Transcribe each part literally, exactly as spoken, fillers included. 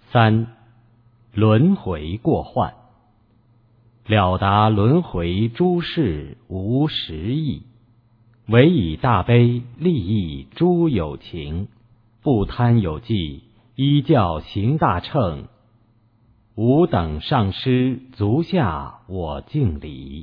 三、轮回过患。了达轮回诸事无实义，唯以大悲利益诸有情，不贪有记，依教行大乘，吾等上师足下我敬礼。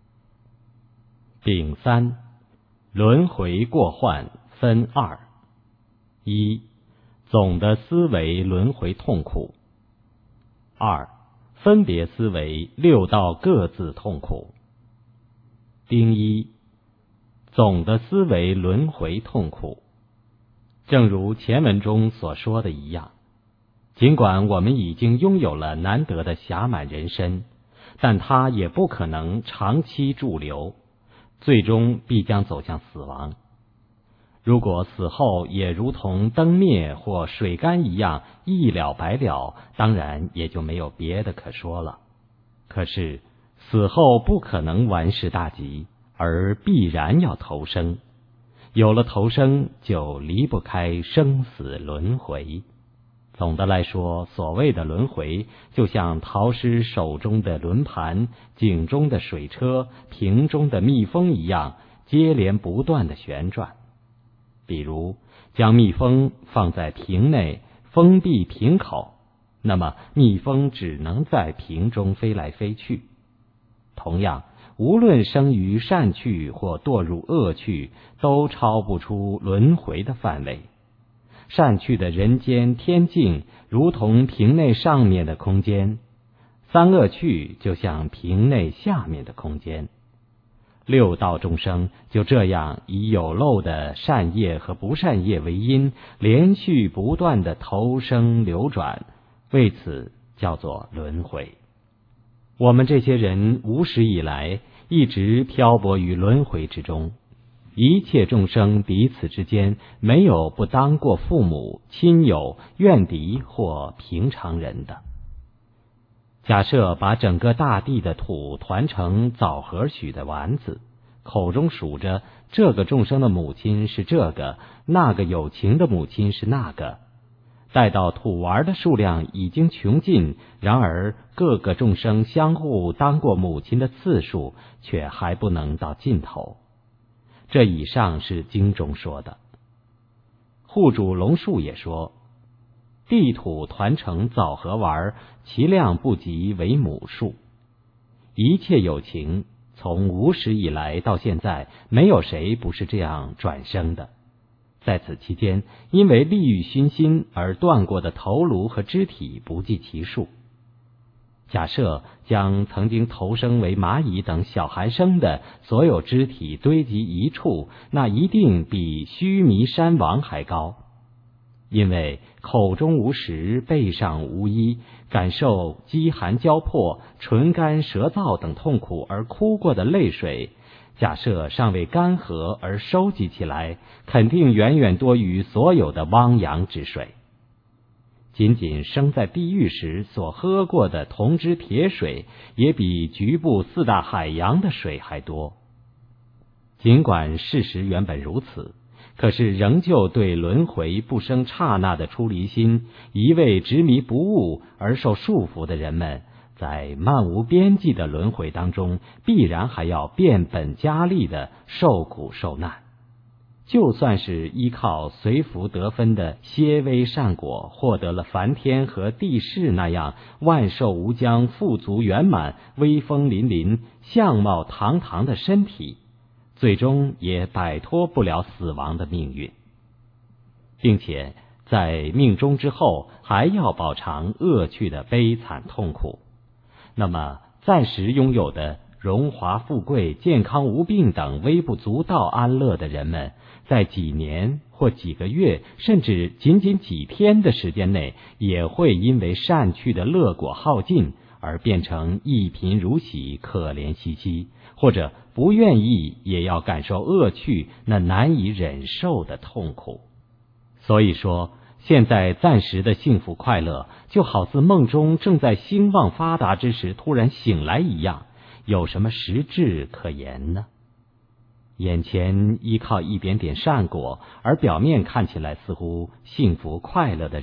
丙三、轮回过患分二：一、总的思维轮回痛苦；二、分别思维六道各自痛苦。丁一、总的思维轮回痛苦。正如前文中所说的一样，尽管我们已经拥有了难得的暇满人身，但它也不可能长期驻留，最终必将走向死亡。如果死后也如同灯灭或水干一样一了百了，当然也就没有别的可说了。可是死后不可能完事大吉，而必然要投生。有了投生，就离不开生死轮回。总的来说，所谓的轮回，就像陶师手中的轮盘、井中的水车、瓶中的蜜蜂一样，接连不断的旋转。比如将蜜蜂放在瓶内，封闭瓶口，那么蜜蜂只能在瓶中飞来飞去。同样，无论生于善趣或堕入恶趣，都超不出轮回的范围。善趣的人间天境如同瓶内上面的空间，三恶趣就像瓶内下面的空间。六道众生就这样以有漏的善业和不善业为因，连续不断的投生流转，为此叫做轮回。我们这些人无始以来一直漂泊于轮回之中，一切众生彼此之间没有不当过父母、亲友、怨敌或平常人的。假设把整个大地的土团成枣核许的丸子，口中数着这个众生的母亲是这个，那个有情的母亲是那个，待到土丸的数量已经穷尽，然而各个众生相互当过母亲的次数却还不能到尽头。这以上是经中说的。护主龙树也说，地土团成枣核丸，其量不及为母数。一切有情从无始以来到现在，没有谁不是这样转生的。在此期间，因为利欲熏心而断过的头颅和肢体不计其数。假设将曾经投生为蚂蚁等小孩生的所有肢体堆积一处，那一定比须弥山王还高。因为口中无食，背上无衣，感受饥寒交迫、唇干舌燥等痛苦而哭过的泪水，假设尚未干涸而收集起来，肯定远远多于所有的汪洋之水。仅仅生在地狱时所喝过的铜汁铁水，也比局部四大海洋的水还多。尽管事实原本如此，可是仍旧对轮回不生刹那的出离心，一味执迷不悟而受束缚的人们，在漫无边际的轮回当中，必然还要变本加厉的受苦受难。就算是依靠随福得分的些微善果，获得了梵天和地势那样万寿无疆、富足圆满、威风凛凛、相貌堂堂的身体，最终也摆脱不了死亡的命运，并且在命终之后还要饱尝恶趣的悲惨痛苦。那么暂时拥有的荣华富贵、健康无病等微不足道安乐的人们，在几年或几个月，甚至仅仅几天的时间内，也会因为善趣的乐果耗尽而变成一贫如洗、可怜兮兮，或者不愿意也要感受恶趣那难以忍受的痛苦。所以说，现在暂时的幸福快乐，就好似梦中正在兴旺发达之时突然醒来一样，有什么实质可言呢？眼前依靠一点点善果，而表面看起来似乎幸福快乐的人们，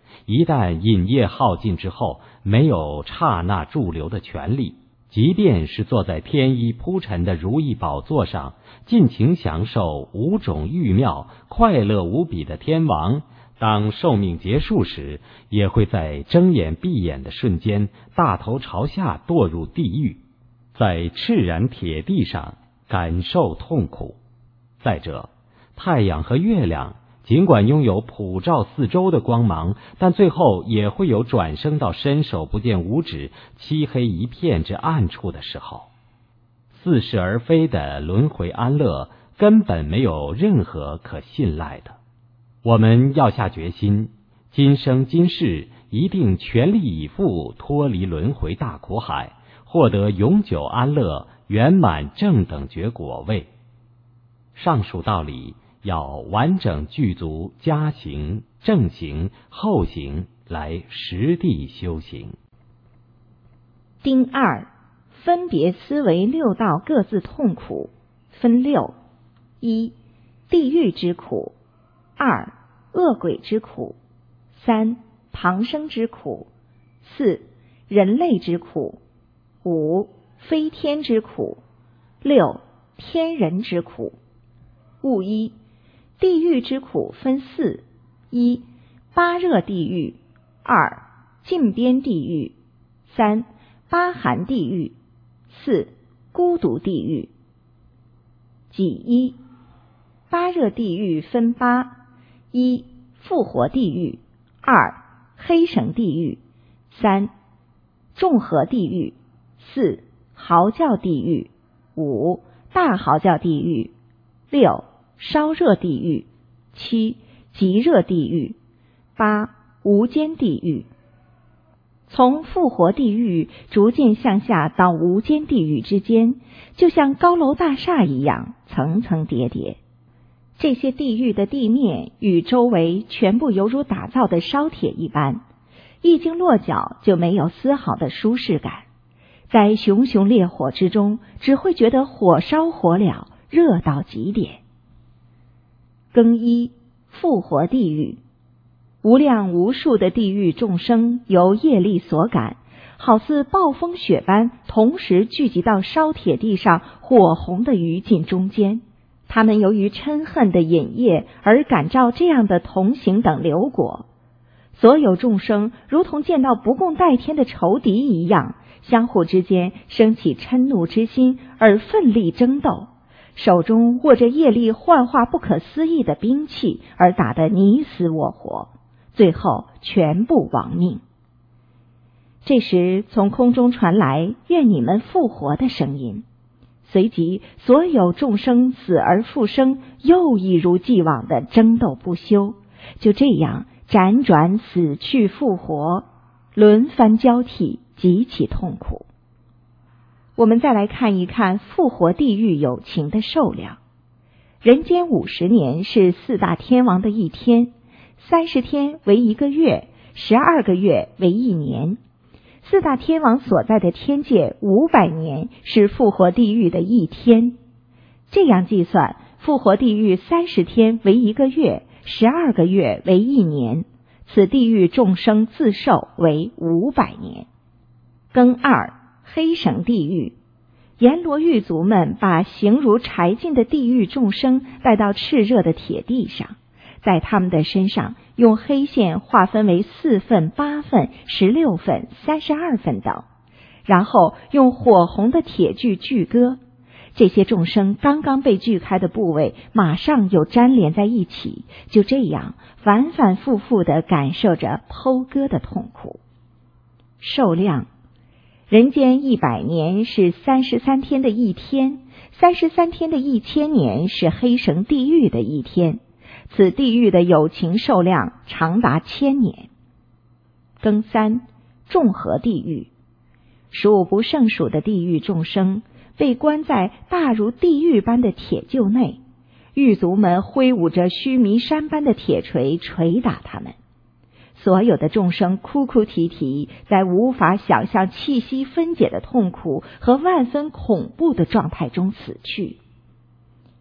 一旦饮业耗尽之后，没有刹那驻留的权利，即便是坐在天衣铺陈的如意宝座上，尽情享受五种玉妙、快乐无比的天王，当寿命结束时，也会在睁眼闭眼的瞬间，大头朝下堕入地狱，在赤然铁地上感受痛苦。再者，太阳和月亮尽管拥有普照四周的光芒，但最后也会有转生到伸手不见五指、漆黑一片之暗处的时候。似是而非的轮回安乐，根本没有任何可信赖的。我们要下决心，今生今世一定全力以赴，脱离轮回大苦海，获得永久安乐、圆满正等觉果位。上述道理要完整具足加行、正行、后行来实地修行。 丁二，分别思维六道各自痛苦，分六：一、地狱之苦；二、恶鬼之苦；三、旁生之苦；四、人类之苦；五、飞天之苦；六、天人之苦。物一，地狱之苦分四：一、八热地狱；二、禁边地狱；三、八寒地狱；四、孤独地狱。己一，八热地狱分八：一、复活地狱；二、黑绳地狱；三、众合地狱；四、嚎叫地狱；五、大嚎叫地狱；六、烧热地狱；七、极热地狱；八、无间地狱。从复活地狱逐渐向下到无间地狱之间，就像高楼大厦一样，层层叠叠。这些地狱的地面与周围全部犹如打造的烧铁一般，一经落脚就没有丝毫的舒适感，在熊熊烈火之中，只会觉得火烧火燎，热到极点。更一，复活地狱。无量无数的地狱众生由业力所感，好似暴风雪般同时聚集到烧铁地上火红的余烬中间。他们由于嗔恨的引业而感召这样的同行等流果。所有众生如同见到不共戴天的仇敌一样，相互之间生起嗔怒之心而奋力争斗，手中握着业力幻化不可思议的兵器，而打得你死我活，最后全部亡命。这时从空中传来愿你们复活的声音，随即所有众生死而复生，又一如既往的争斗不休，就这样辗转死去复活，轮番交替，极其痛苦。我们再来看一看复活地狱有情的寿量。人间五十年是四大天王的一天，三十天为一个月，十二个月为一年。四大天王所在的天界五百年是复活地狱的一天。这样计算，复活地狱三十天为一个月，十二个月为一年，此地狱众生自寿为五百年。庚二，黑绳地狱。阎罗狱卒们把形如柴进的地狱众生带到炽热的铁地上，在他们的身上用黑线划分为四份、八份、十六份、三十二份等，然后用火红的铁锯锯割。这些众生刚刚被锯开的部位马上又粘连在一起，就这样反反复复地感受着剖割的痛苦。寿量，人间一百年是三十三天的一天，三十三天的一千年是黑绳地狱的一天，此地狱的有情寿量长达千年。庚三，众合地狱。数不胜数的地狱众生被关在大如地狱般的铁臼内，狱卒们挥舞着须弥山般的铁锤捶打他们。所有的众生哭哭啼啼，在无法想象气息分解的痛苦和万分恐怖的状态中死去。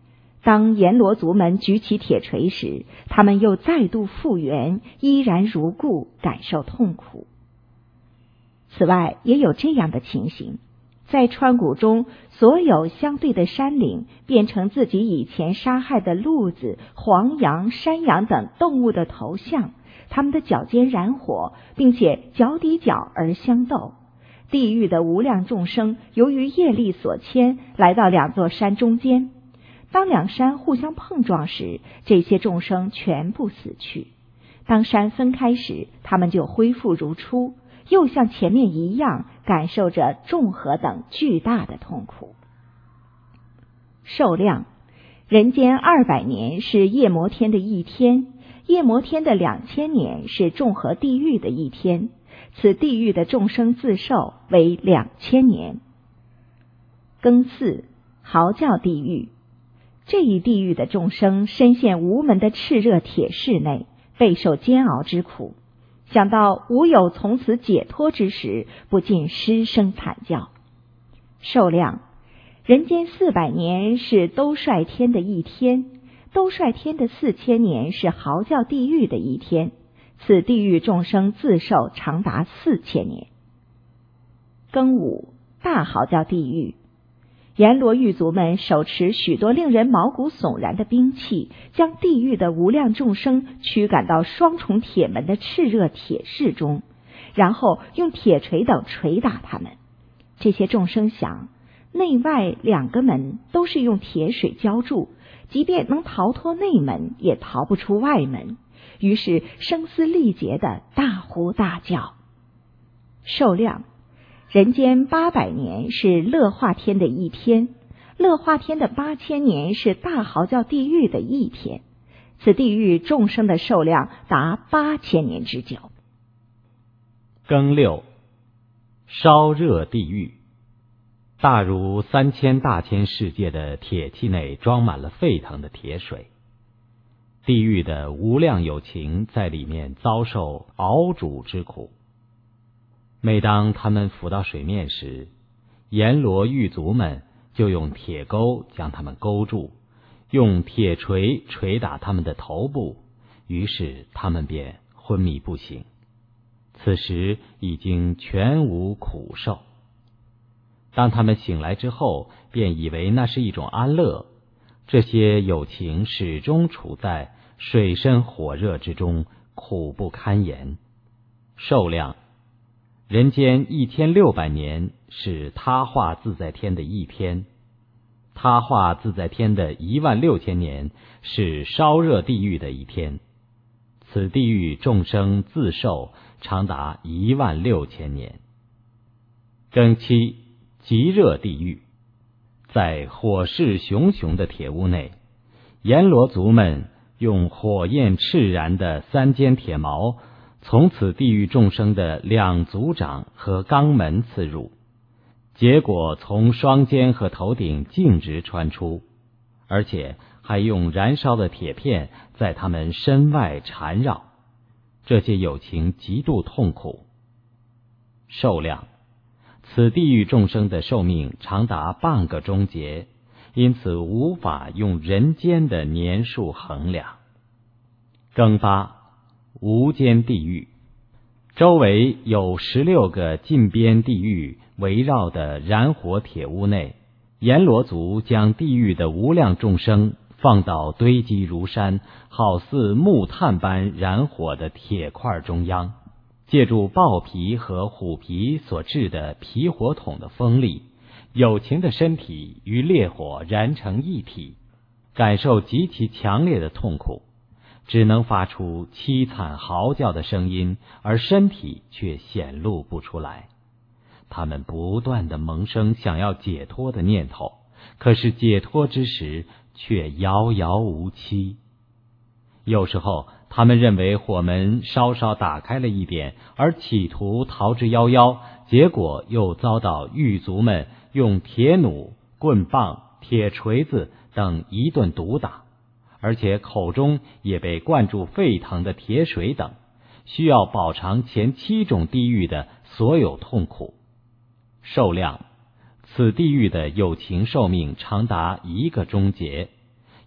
当阎罗族们举起铁锤时，他们又再度复原，依然如故，感受痛苦。此外，也有这样的情形，在川谷中，所有相对的山岭变成自己以前杀害的鹿子、黄羊、山羊等动物的头像，他们的脚尖燃火，并且脚抵脚而相斗。地狱的无量众生由于业力所牵，来到两座山中间。当两山互相碰撞时，这些众生全部死去。当山分开时，他们就恢复如初，又像前面一样，感受着众河等巨大的痛苦。寿量，人间二百年是夜摩天的一天，夜摩天的两千年是众河地狱的一天，此地狱的众生自寿为两千年。庚巳，嚎叫地狱。这一地狱的众生深陷无门的炽热铁室内，备受煎熬之苦，想到无有从此解脱之时，不禁失声惨叫。寿量，人间四百年是兜率天的一天，兜率天的四千年是嚎叫地狱的一天，此地狱众生自寿长达四千年。庚午，大嚎叫地狱。阎罗狱卒们手持许多令人毛骨悚然的兵器，将地狱的无量众生驱赶到双重铁门的炽热铁室中，然后用铁锤等捶打他们。这些众生想，内外两个门都是用铁水浇筑，即便能逃脱内门，也逃不出外门，于是声嘶力竭的大呼大叫。寿量，人间八百年是乐化天的一天，乐化天的八千年是大嚎叫地狱的一天，此地狱众生的寿量达八千年之久。 庚六，烧热地狱。大如三千大千世界的铁器内装满了沸腾的铁水，地狱的无量有情在里面遭受熬煮之苦。每当他们浮到水面时，阎罗狱卒们就用铁钩将他们勾住，用铁锤捶打他们的头部，于是他们便昏迷不醒。此时已经全无苦受。当他们醒来之后，便以为那是一种安乐。这些有情始终处在水深火热之中，苦不堪言。寿量，人间一千六百年是他化自在天的一天，他化自在天的一万六千年是烧热地狱的一天，此地狱众生自寿长达一万六千年。庚七，极热地狱。在火势熊熊的铁屋内，阎罗族们用火焰炽燃的三尖铁矛从此地狱众生的两足掌和肛门刺入，结果从双肩和头顶径直穿出，而且还用燃烧的铁片在他们身外缠绕。这些有情极度痛苦。寿量，此地狱众生的寿命长达半个钟节，因此无法用人间的年数衡量。庚八，无间地狱。周围有十六个近边地狱围绕的燃火铁屋内，阎罗族将地狱的无量众生放到堆积如山，好似木炭般燃火的铁块中央，借助豹皮和虎皮所制的皮火筒的风力，有情的身体与烈火燃成一体，感受极其强烈的痛苦，只能发出凄惨嚎叫的声音，而身体却显露不出来。他们不断地萌生想要解脱的念头，可是解脱之时却遥遥无期。有时候他们认为火门稍稍打开了一点，而企图逃之夭夭，结果又遭到狱卒们用铁弩、棍棒、铁锤子等一顿毒打，而且口中也被灌注沸腾的铁水等，需要饱尝前七种地狱的所有痛苦。寿量，此地狱的有情寿命长达一个钟节，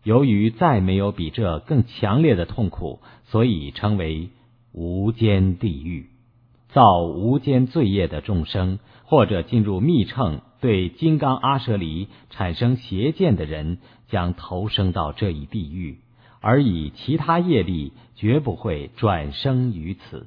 由于再没有比这更强烈的痛苦，所以称为无间地狱。造无间罪业的众生，或者进入密乘对金刚阿舍离产生邪见的人，将投生到这一地狱，而以其他业力绝不会转生于此。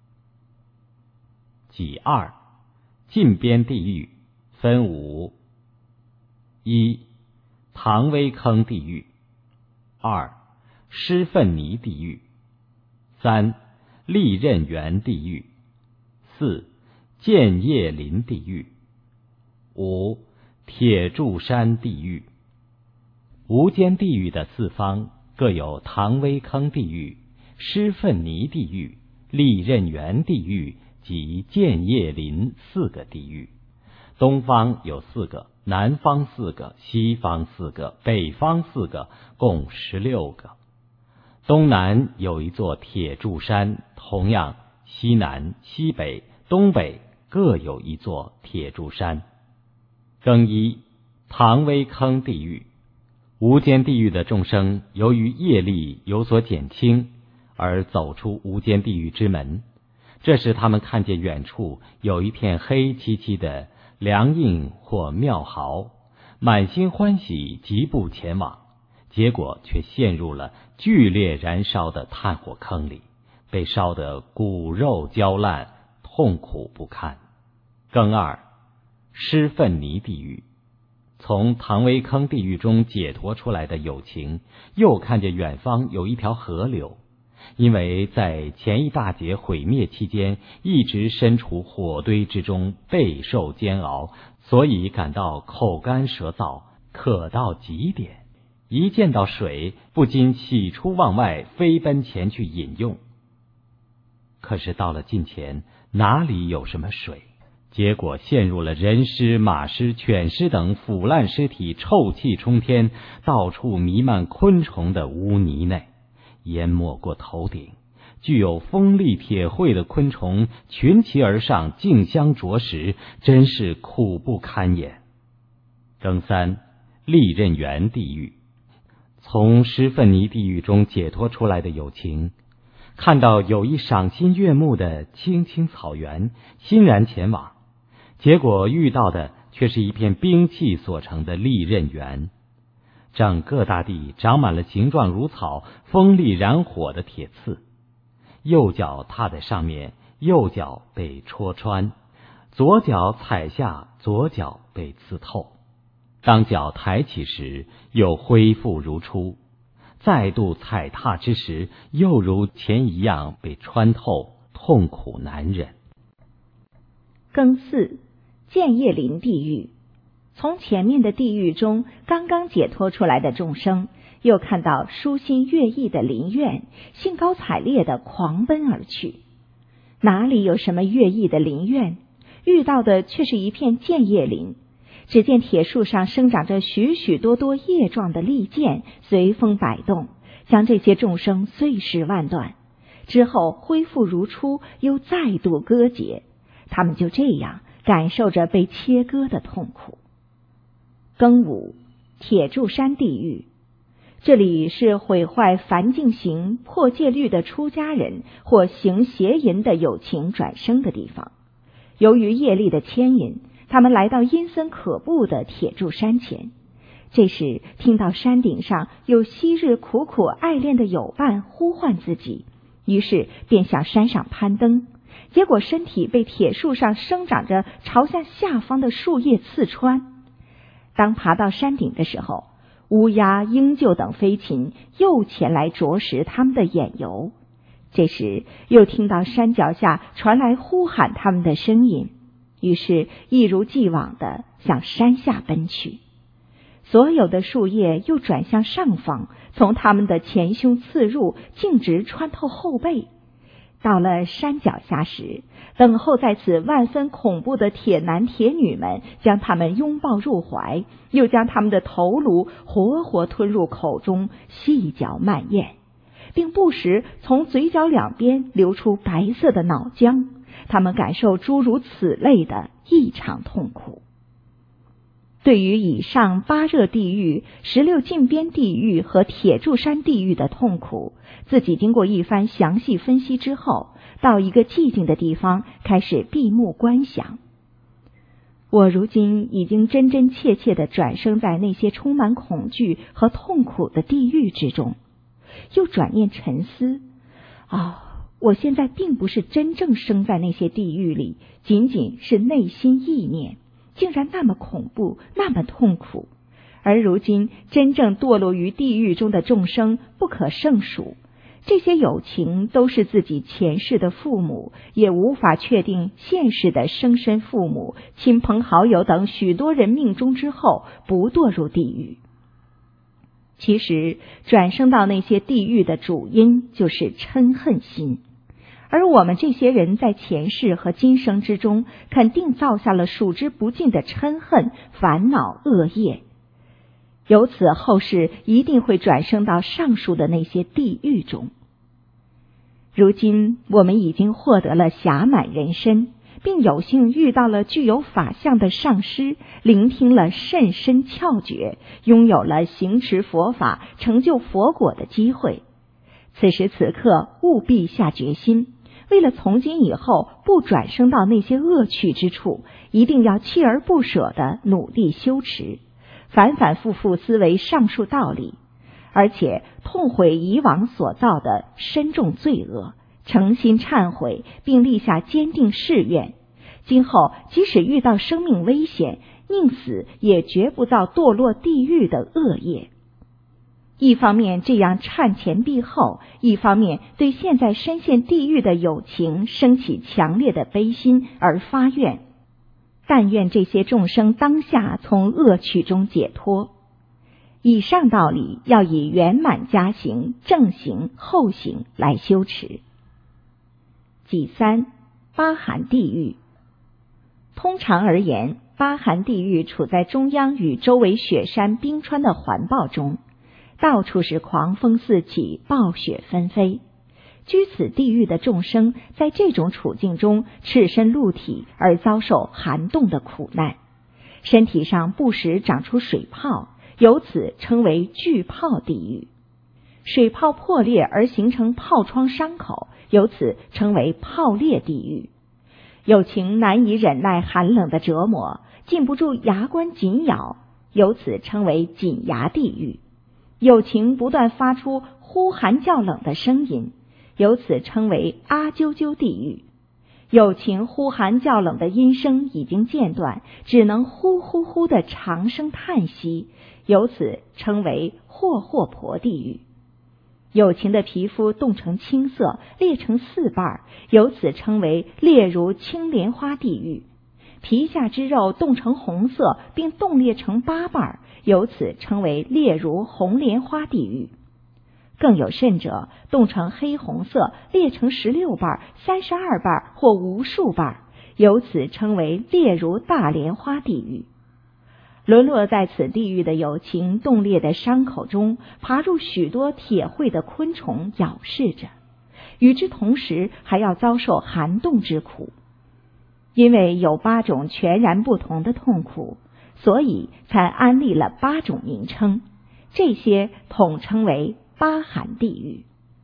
己二，近边地狱分五：一、唐微坑地狱；二、尸粪泥地狱；三、利刃园地狱；四、建业林地狱；五、铁柱山地狱。无间地狱的四方各有唐微坑地狱、尸粪泥地狱、利刃园地狱及建业林四个地狱。东方有四个，南方四个，西方四个，北方四个，共十六个。东南有一座铁柱山，同样西南、西北、东北各有一座铁柱山。庚一，唐微坑地狱。无间地狱的众生由于业力有所减轻，而走出无间地狱之门。这时他们看见远处有一片黑漆漆的梁印或庙号，满心欢喜，疾步前往，结果却陷入了剧烈燃烧的炭火坑里，被烧得骨肉焦烂，痛苦不堪。庚二，尸粪泥地狱。从唐微坑地狱中解脱出来的有情，又看见远方有一条河流，因为在前一大劫毁灭期间一直身处火堆之中，备受煎熬，所以感到口干舌燥，渴到极点，一见到水不禁喜出望外，飞奔前去饮用。可是到了近前，哪里有什么水，结果陷入了人尸、马尸、犬尸等腐烂尸体，臭气冲天，到处弥漫昆虫的污泥内，淹没过头顶，具有锋利铁喙的昆虫群齐而上，竞相啄食，真是苦不堪言。庚三，利刃园地狱。从尸粪泥地狱中解脱出来的有情，看到有一赏心悦目的青青草原，欣然前往，结果遇到的却是一片兵器所成的利刃园。整个大地长满了形状如草、锋利燃火的铁刺，右脚踏在上面，右脚被戳穿，左脚踩下，左脚被刺透。当脚抬起时，又恢复如初；再度踩踏之时，又如前一样被穿透，痛苦难忍。 庚四，建业林地狱。从前面的地狱中刚刚解脱出来的众生，又看到舒心悦意的林苑，兴高采烈地狂奔而去。哪里有什么悦意的林苑，遇到的却是一片建业林。只见铁树上生长着许许多多叶状的利剑，随风摆动，将这些众生碎尸万段，之后恢复如初，又再度割截，他们就这样感受着被切割的痛苦。庚午，铁柱山地狱。这里是毁坏梵净行、破戒律的出家人或行邪淫的有情转生的地方。由于业力的牵引，他们来到阴森可怖的铁柱山前。这时听到山顶上有昔日苦苦爱恋的友伴呼唤自己，于是便向山上攀登，结果身体被铁树上生长着朝向下方的树叶刺穿。当爬到山顶的时候，乌鸦、鹰鹫等飞禽又前来啄食他们的眼油。这时又听到山脚下传来呼喊他们的声音，于是一如既往地向山下奔去。所有的树叶又转向上方，从他们的前胸刺入，径直穿透后背。到了山脚下时，等候在此万分恐怖的铁男铁女们将他们拥抱入怀，又将他们的头颅活活吞入口中，细嚼慢咽，并不时从嘴角两边流出白色的脑浆。他们感受诸如此类的异常痛苦。 对于以上八热地狱、十六禁边地狱和铁柱山地狱的痛苦，自己经过一番详细分析之后，到一个寂静的地方开始闭目观想。我如今已经真真切切地转生在那些充满恐惧和痛苦的地狱之中，又转念沉思，哦，我现在并不是真正生在那些地狱里，仅仅是内心意念，竟然那么恐怖，那么痛苦。而如今真正堕落于地狱中的众生不可胜数，这些有情都是自己前世的父母，也无法确定现世的生身父母、亲朋好友等许多人命中之后不堕入地狱。其实转生到那些地狱的主因就是嗔恨心，而我们这些人在前世和今生之中肯定造下了数之不尽的嗔恨、烦恼、恶业，由此后世一定会转生到上述的那些地狱中。如今我们已经获得了暇满人身，并有幸遇到了具有法相的上师，聆听了甚深窍诀，拥有了行持佛法、成就佛果的机会。此时此刻务必下决心，为了从今以后不转生到那些恶趣之处，一定要锲而不舍地努力修持，反反复复思维上述道理，而且痛悔以往所造的深重罪恶，诚心忏悔，并立下坚定誓愿，今后即使遇到生命危险，宁死也绝不造堕落地狱的恶业。一方面这样忏前避后，一方面对现在深陷地狱的有情升起强烈的悲心而发愿，但愿这些众生当下从恶趣中解脱。以上道理要以圆满加行、正行、后行来修持。己三，八寒地狱。通常而言，八寒地狱处在中央与周围雪山冰川的环抱中，到处是狂风四起，暴雪纷飞。居此地狱的众生在这种处境中赤身露体而遭受寒冻的苦难，身体上不时长出水泡，由此称为巨泡地狱。水泡破裂而形成泡疮伤口，由此称为泡裂地狱。有情难以忍耐寒冷的折磨，禁不住牙关紧咬，由此称为紧牙地狱。有情不断发出呼寒叫冷的声音，由此称为阿啾啾地狱。有情呼寒叫冷的音声已经间断，只能呼呼呼的长声叹息，由此称为霍霍婆地狱。有情的皮肤冻成青色，裂成四瓣，由此称为裂如青莲花地狱。皮下之肉冻成红色，并冻裂成八瓣，由此称为裂如红莲花地狱。更有甚者，冻成黑红色，裂成十六瓣、三十二瓣或无数瓣，由此称为裂如大莲花地狱。沦落在此地狱的有情，冻裂的伤口中爬入许多铁喙的昆虫咬噬着，与之同时还要遭受寒冻之苦。因为有八种全然不同的痛苦，所以才安立了八种名称，这些统称为八寒地狱。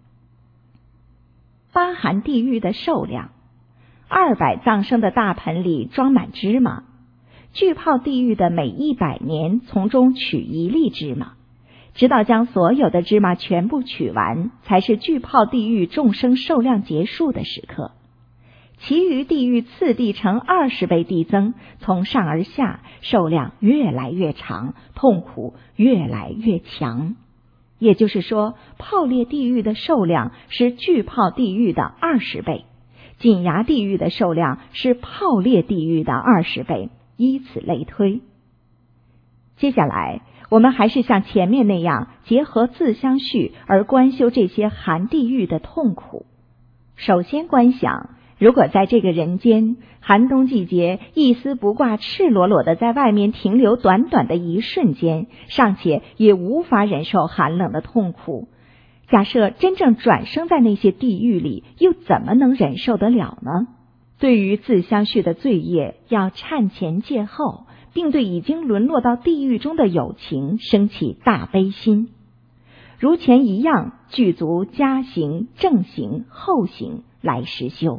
八寒地狱的寿量，二百藏升的大盆里装满芝麻，巨泡地狱的每一百年从中取一粒芝麻，直到将所有的芝麻全部取完，才是巨泡地狱众生寿量结束的时刻。其余地狱次第呈二十倍递增，从上而下，寿量越来越长，痛苦越来越强。也就是说，泡裂地狱的寿量是巨泡地狱的二十倍，紧牙地狱的寿量是泡裂地狱的二十倍，以此类推。接下来，我们还是像前面那样，结合自相续而观修这些寒地狱的痛苦。首先观想，如果在这个人间寒冬季节，一丝不挂赤裸裸的在外面停留短短的一瞬间，尚且也无法忍受寒冷的痛苦，假设真正转生在那些地狱里，又怎么能忍受得了呢？对于自相续的罪业，要忏前戒后， 并对已经沦落到地狱中的有情生起大悲心，如前一样具足加行、正行、后行来实修。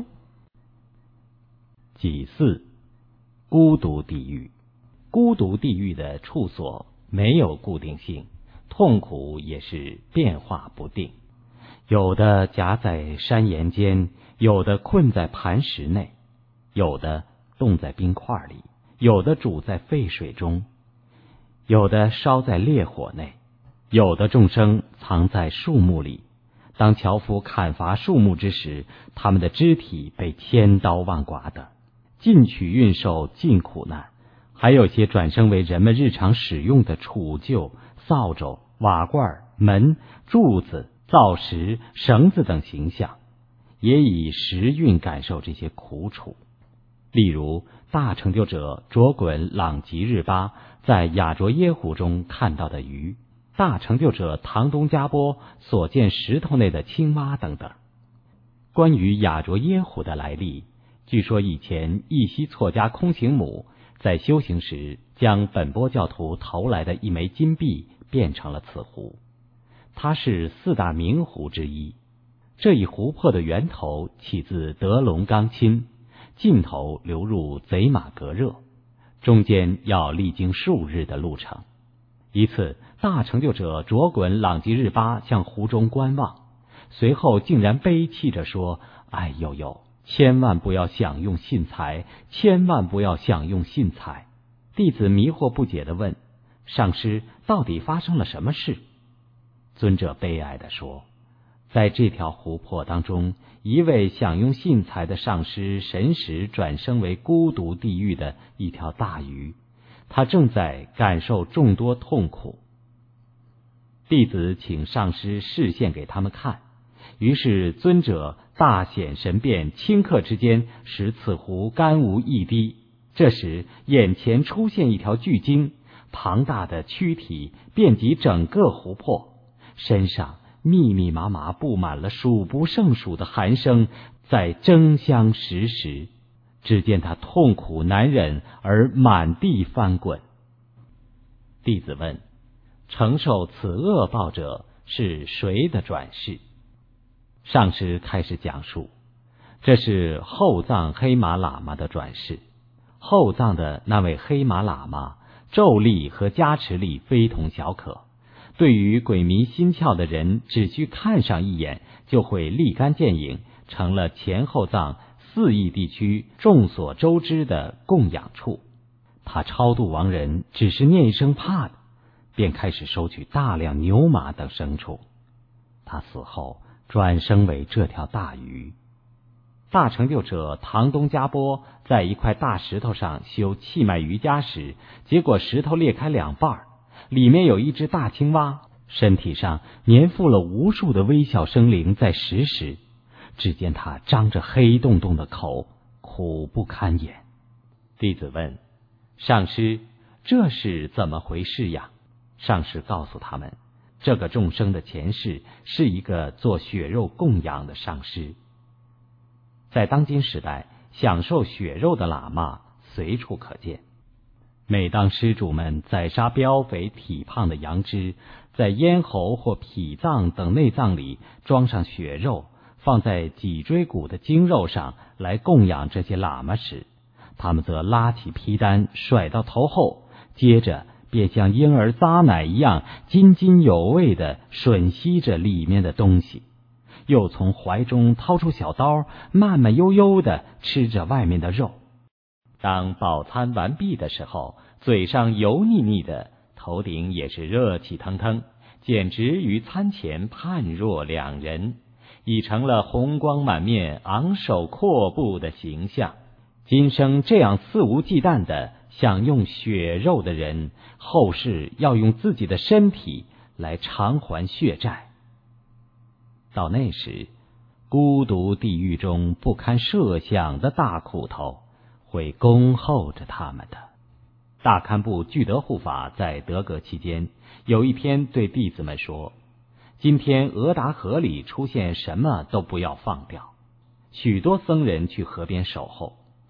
己四，孤独地狱。孤独地狱的处所没有固定性，痛苦也是变化不定，有的夹在山岩间，有的困在磐石内，有的冻在冰块里，有的煮在沸水中，有的烧在烈火内，有的众生藏在树木里。当樵夫砍伐树木之时，他们的肢体被千刀万剐的，进取运受尽苦难。还有些转生为人们日常使用的杵臼、扫帚、瓦罐、门、柱子、灶石、绳子等形象，也以时运感受这些苦楚。例如大成就者卓衮朗吉日巴在雅卓耶湖中看到的鱼，大成就者唐东迦波所见石头内的青蛙等等。关于雅卓耶湖的来历，据说以前义西错家空行母在修行时，将本波教徒投来的一枚金币变成了此湖，它是四大名湖之一。这一湖泊的源头起自德隆冈钦，尽头流入贼马格热，中间要历经数日的路程。一次，大成就者卓衮朗吉日巴向湖中观望，随后竟然悲泣着说：哎呦呦，千万不要享用信财，千万不要享用信财。弟子迷惑不解地问：上师，到底发生了什么事？尊者悲哀地说：在这条湖泊当中，一位享用信财的上师神识转生为孤独地狱的一条大鱼，他正在感受众多痛苦。弟子请上师示现给他们看，于是尊者大显神变，顷刻之间使此湖干无一滴。这时眼前出现一条巨鲸，庞大的躯体遍及整个湖泊，身上密密麻麻布满了数不胜数的寒生，在争相食食。只见他痛苦难忍而满地翻滚。弟子问：承受此恶报者是谁的转世？上师开始讲述，这是后藏黑马喇嘛的转世。后藏的那位黑马喇嘛咒力和加持力非同小可，对于鬼迷心窍的人，只需看上一眼就会立竿见影，成了前后藏四邑地区众所周知的供养处。他超度亡人只是念一声怕的，便开始收取大量牛马等牲畜。他死后转生为这条大鱼。大成就者唐东迦波在一块大石头上修气脉瑜伽时，结果石头裂开两半，里面有一只大青蛙，身体上粘附了无数的微小生灵在食食。只见他张着黑洞洞的口，苦不堪言。弟子问：上师，这是怎么回事呀？上师告诉他们，这个众生的前世是一个做血肉供养的上师。在当今时代，享受血肉的喇嘛随处可见。每当施主们宰杀膘肥体胖的羊只，在咽喉或脾脏等内脏里装上血肉，放在脊椎骨的筋肉上来供养这些喇嘛时，他们则拉起披单甩到头后，接着便像婴儿咂奶一样津津有味地吮吸着里面的东西，又从怀中掏出小刀，慢慢悠悠地吃着外面的肉。当饱餐完毕的时候，嘴上油腻腻的，头顶也是热气腾腾，简直与餐前判若两人，已成了红光满面、昂首阔步的形象。今生这样肆无忌惮地享用血肉的人，后世要用自己的身体来偿还血债。到那时，孤独地狱中不堪设想的大苦头会恭候着他们的。大堪布具德护法在德格期间有一篇对弟子们说：今天俄达河里出现什么都不要放掉。许多僧人去河边守候，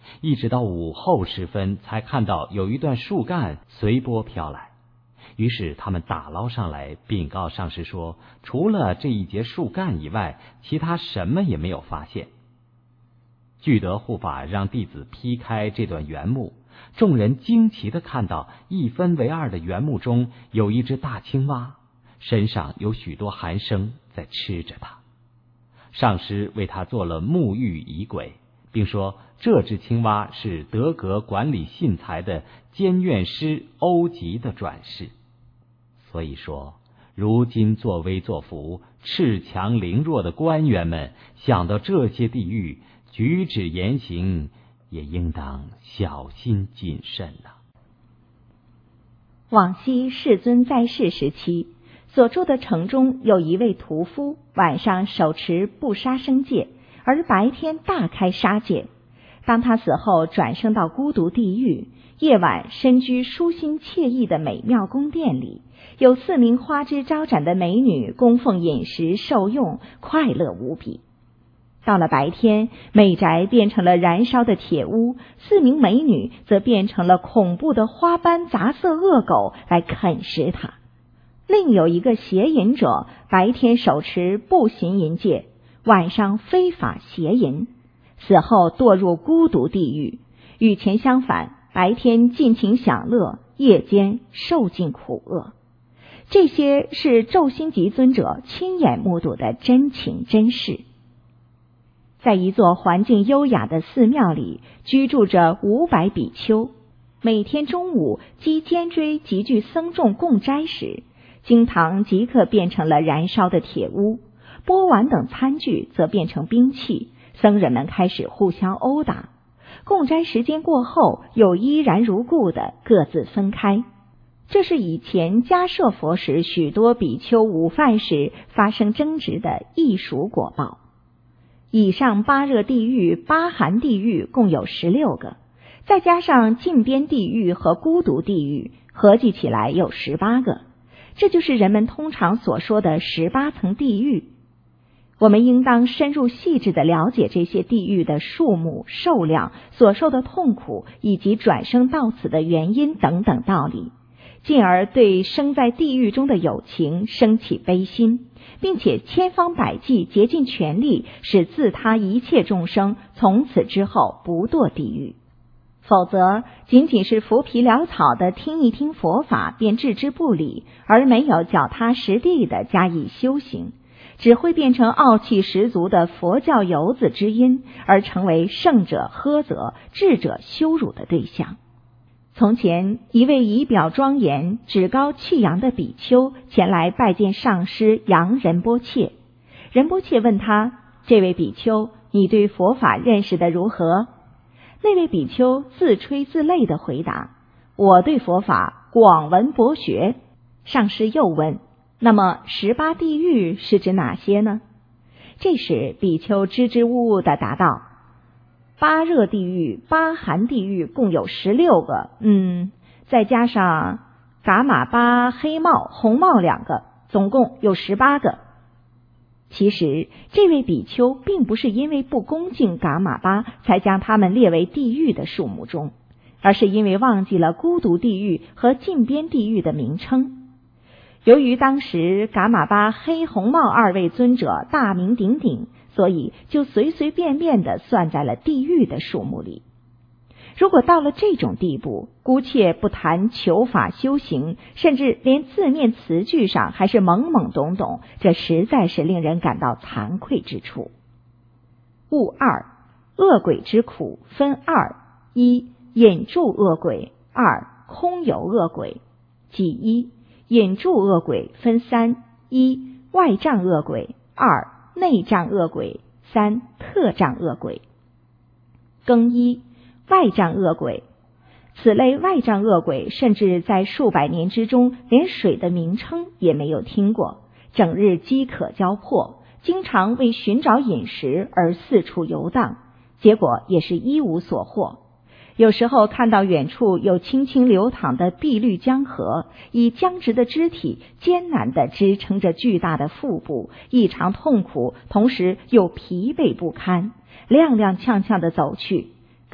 一直到午后时分，才看到有一段树干随波飘来。于是他们打捞上来，禀告上师说，除了这一截树干以外，其他什么也没有发现。具德护法让弟子劈开这段原木，众人惊奇地看到一分为二的原木中有一只大青蛙，身上有许多寒生在吃着它。上师为他做了沐浴仪轨，并说这只青蛙是德格管理信财的监院师欧吉的转世。所以说，如今作威作福、恃强凌弱的官员们，想到这些地狱，举止言行也应当小心谨慎呐、啊。 往昔世尊在世时期，所住的城中有一位屠夫，晚上手持不杀生戒，而白天大开杀戒。当他死后转生到孤独地狱，夜晚身居舒心惬意的美妙宫殿里，有四名花枝招展的美女供奉饮食受用，快乐无比。到了白天，美宅变成了燃烧的铁屋，四名美女则变成了恐怖的花斑杂色恶狗来啃食它。另有一个邪淫者，白天手持不行淫戒，晚上非法邪淫，死后堕入孤独地狱。与前相反，白天尽情享乐，夜间受尽苦厄。这些是咒心集尊者亲眼目睹的真情真事。在一座环境优雅的寺庙里，居住着五百比丘。每天中午击肩椎集聚僧众共斋时，经堂即刻变成了燃烧的铁屋，钵碗等餐具则变成兵器，僧人们开始互相殴打。共斋时间过后，又依然如故的各自分开。这是以前迦摄佛时许多比丘午饭时发生争执的异熟果报。以上八热地狱、八寒地狱共有十六个，再加上禁边地狱和孤独地狱，合计起来有十八个。这就是人们通常所说的十八层地狱。我们应当深入细致地了解这些地狱的数目、数量、所受的痛苦，以及转生到此的原因等等道理，进而对生在地狱中的有情生起悲心，并且千方百计竭尽全力，使自他一切众生从此之后不堕地狱。否则仅仅是浮皮潦草的听一听佛法便置之不理，而没有脚踏实地的加以修行，只会变成傲气十足的佛教游子之因，而成为圣者呵责、智者羞辱的对象。从前一位仪表庄严、趾高气扬的比丘前来拜见上师杨仁波切。仁波切问他：这位比丘，你对佛法认识的如何？那位比丘自吹自擂地回答：我对佛法广闻博学。上师又问：那么十八地狱是指哪些呢？这时比丘支支吾吾地答道：八热地狱、八寒地狱共有十六个，嗯，再加上噶玛巴黑帽、红帽两个，总共有十八个。其实这位比丘并不是因为不恭敬噶玛巴才将他们列为地狱的数目中，而是因为忘记了孤独地狱和禁边地狱的名称。由于当时噶玛巴黑红帽二位尊者大名鼎鼎，所以就随随便便地算在了地狱的数目里。如果到了这种地步，姑且不谈求法修行，甚至连字面词句上还是懵懵懂懂，这实在是令人感到惭愧之处。物二，恶鬼之苦分二：一、引住恶鬼；二、空有恶鬼。即一、引住恶鬼分三：一、外障恶鬼；二、内障恶鬼；三、特障恶鬼。更一，外障恶鬼。此类外障恶鬼甚至在数百年之中连水的名称也没有听过，整日饥渴交迫，经常为寻找饮食而四处游荡，结果也是一无所获。有时候看到远处有清清流淌的碧绿江河，以僵直的肢体艰难地支撑着巨大的腹部，异常痛苦，同时又疲惫不堪，踉踉跄跄地走去，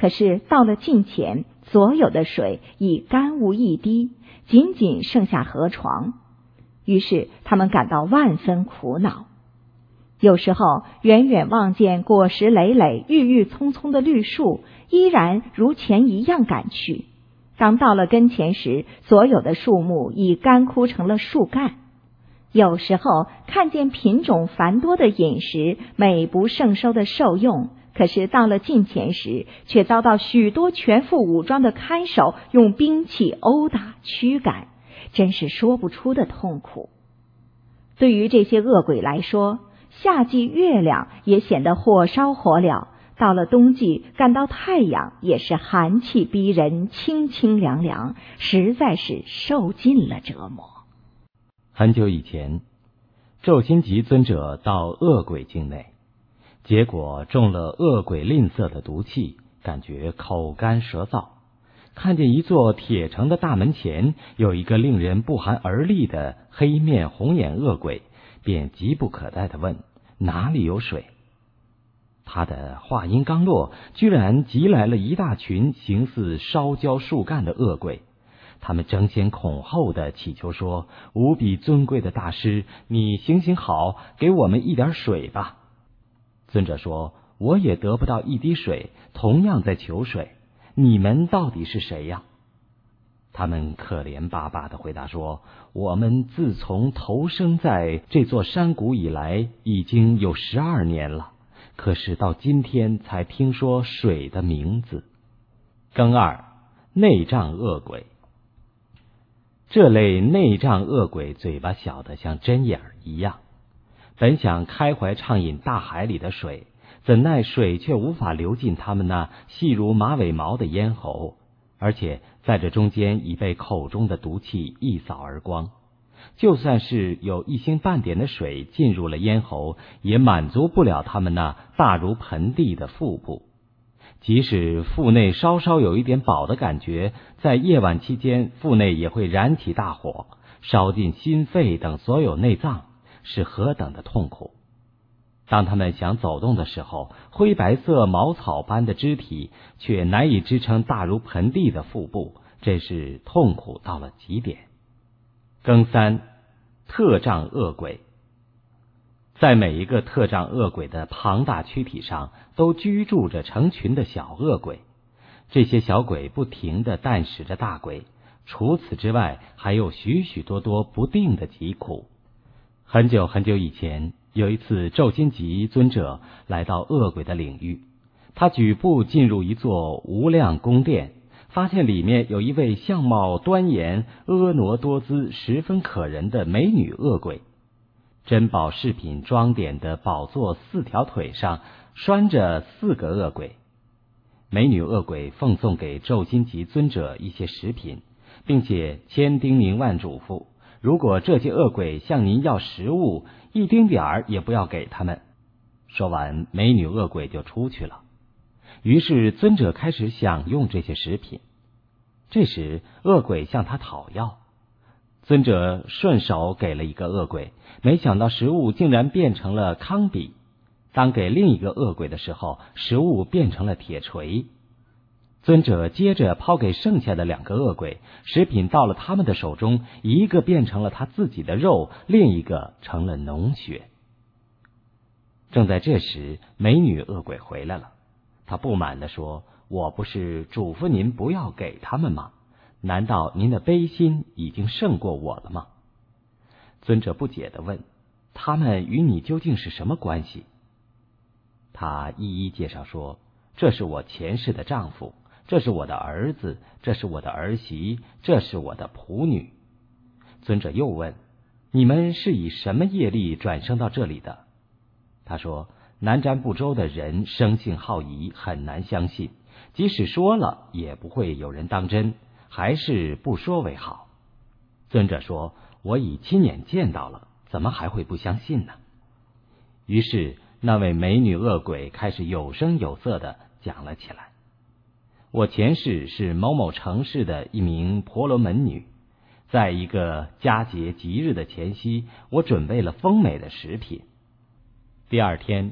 可是到了近前，所有的水已干无一滴，仅仅剩下河床。于是他们感到万分苦恼。有时候远远望见果实累累、郁郁葱葱的绿树，依然如前一样赶去。当到了跟前时，所有的树木已干枯成了树干。有时候看见品种繁多的饮食，美不胜收的受用，可是到了近前时，却遭到许多全副武装的看守用兵器殴打驱赶，真是说不出的痛苦。对于这些恶鬼来说，夏季月亮也显得火烧火燎，到了冬季感到太阳也是寒气逼人，清清凉凉，实在是受尽了折磨。 很久以前，昼心吉尊者到恶鬼境内，结果中了恶鬼吝啬的毒气，感觉口干舌燥。看见一座铁城的大门前有一个令人不寒而栗的黑面红眼恶鬼，便急不可待地问哪里有水。他的话音刚落，居然集来了一大群形似烧焦树干的恶鬼。他们争先恐后地祈求说，无比尊贵的大师，你行行好，给我们一点水吧。尊者说，我也得不到一滴水，同样在求水，你们到底是谁呀？他们可怜巴巴地回答说，我们自从投生在这座山谷以来，已经有十二年了，可是到今天才听说水的名字。庚二，内障恶鬼。这类内障恶鬼嘴巴小得像针眼一样，本想开怀畅饮大海里的水，怎奈水却无法流进他们那细如马尾毛的咽喉，而且在这中间已被口中的毒气一扫而光。就算是有一星半点的水进入了咽喉，也满足不了他们那大如盆地的腹部。即使腹内稍稍有一点饱的感觉，在夜晚期间，腹内也会燃起大火，烧尽心肺等所有内脏，是何等的痛苦。当他们想走动的时候，灰白色茅草般的肢体却难以支撑大如盆地的腹部，真是痛苦到了极点。庚三，特障恶鬼。在每一个特障恶鬼的庞大躯体上，都居住着成群的小恶鬼。这些小鬼不停地啖食着大鬼，除此之外，还有许许多多不定的疾苦。很久很久以前，有一次昼心吉尊者来到恶鬼的领域，他举步进入一座无量宫殿，发现里面有一位相貌端严、婀娜多姿、十分可人的美女恶鬼。珍宝饰品装点的宝座四条腿上拴着四个恶鬼。美女恶鬼奉送给昼心吉尊者一些食品，并且千叮咛万嘱咐，如果这些恶鬼向您要食物，一丁点儿也不要给他们。说完，美女恶鬼就出去了。于是尊者开始享用这些食品。这时恶鬼向他讨要，尊者顺手给了一个恶鬼，没想到食物竟然变成了糠秕。当给另一个恶鬼的时候，食物变成了铁锤。尊者接着抛给剩下的两个恶鬼，食品到了他们的手中，一个变成了他自己的肉，另一个成了脓血。正在这时，美女恶鬼回来了，她不满地说，我不是嘱咐您不要给他们吗？难道您的悲心已经胜过我了吗？尊者不解地问，他们与你究竟是什么关系？他一一介绍说，这是我前世的丈夫，这是我的儿子，这是我的儿媳，这是我的仆女。尊者又问，你们是以什么业力转生到这里的？他说，南瞻部洲的人生性好疑，很难相信，即使说了也不会有人当真，还是不说为好。尊者说，我已亲眼见到了，怎么还会不相信呢？于是那位美女恶鬼开始有声有色地讲了起来，我前世是某某城市的一名婆罗门女，在一个佳节吉日的前夕，我准备了丰美的食品。第二天，